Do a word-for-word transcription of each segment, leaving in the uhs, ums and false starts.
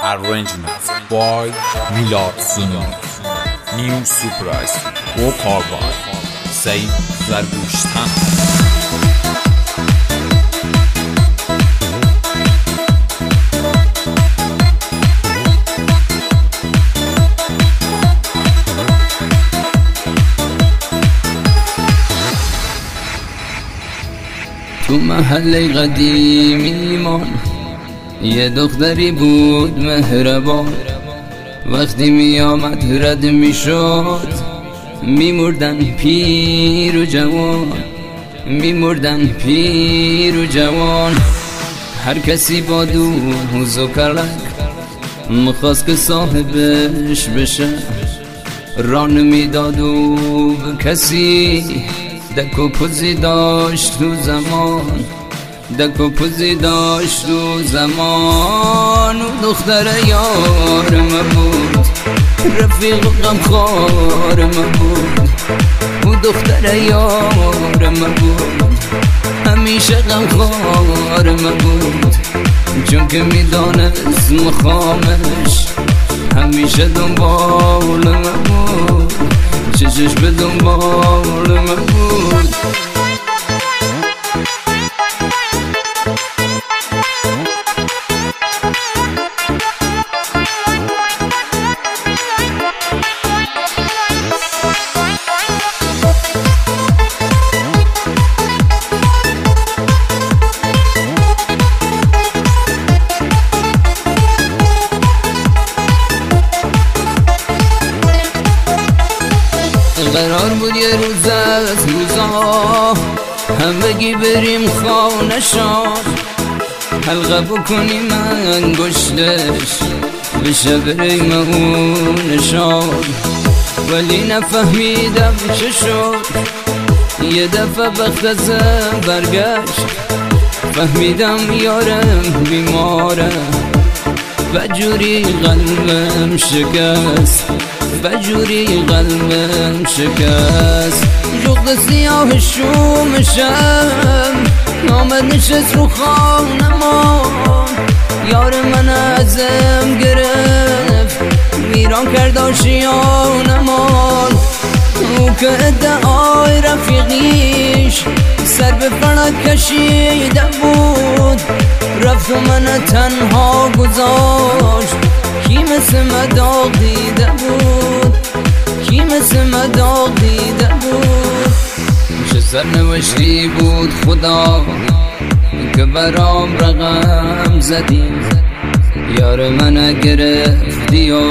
Arrangement by Milad Sunni. New surprise vocal by Said Zargustan. تو محله قدیمی ایمان یه دختری بود مهربان، وقتی می آمد رد می شد می مردن پیر و جوان، می مردن پیر و جوان. هر کسی با دوز و کلک مخواست که صاحبش بشه، ران می داد و به کسی دک و پوزی داشت تو زمان، دک و پوزی داشت تو زمان. و دختر یار ما بود، رفیق و غمخوار ما بود. و دختر یار ما بود، همیشه غمخوار ما بود. چون که میدانست مخامش همیشه دنبال ما بود، چشش به دنبال ما بود. قرار بود یه روز از روزا همگی بریم خانه شاد، حلقه بکنیم انگشتش بشه بریم اون شاد. ولی نفهمیدم چه شد، یه دفعه وقت ازم برگشت، فهمیدم یارم بیماره، بجوری قلبم شکست، بجوری قلبم شکست. جغد سیاه شومشم نامد نشست رو خانمان، یار من ازم گرفت ویران کرد آشیانمان. او که ادعای رفیقیش سر به فلک کشیده بود، رفت و من تنها گذاشت. کی مثل مداغ دیده بود، کی مثل مداغ دیده بود. چه سرنوشتی بود خدا که برام رقم زدی، یار من گرفتی و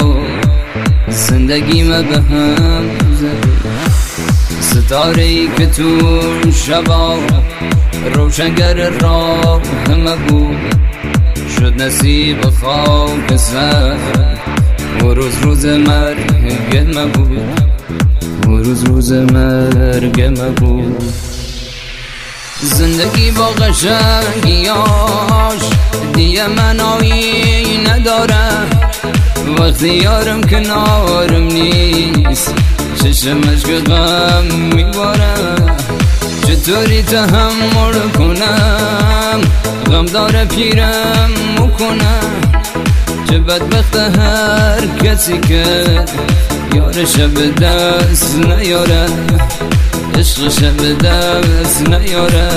زندگیم به هم زدی. ستاره ای که تو شبا روشنگر راه همه بود، شد نصیب خاک سر و روز روز مرگ ما بود، و روز روز مرگ ما بود. زندگی با قشنگیاش دیگه منایی نداره، وقتی یارم کنارم نیست چشمش که غم میباره. چطوری تحمل کنم غم داره پیرم مکنم، چه بدبخت هر کسی که یارش به دست نیاره، عشقش به دست نیاره.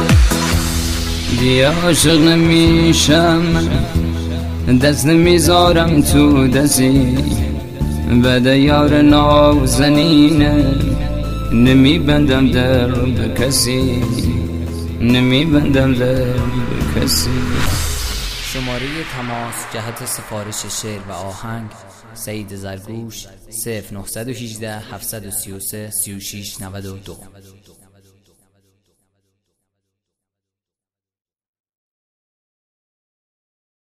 دیگه عاشق نمیشم، دست نمیذارم تو دستی، بعد یار نازنینه نمیبندم در به کسی، نمیبندم در به کسی. شماره تماس جهت سفارش شعر و آهنگ سعید زرگوش صفر نه یک هشت هفت سه سه سی و شش نود و دو.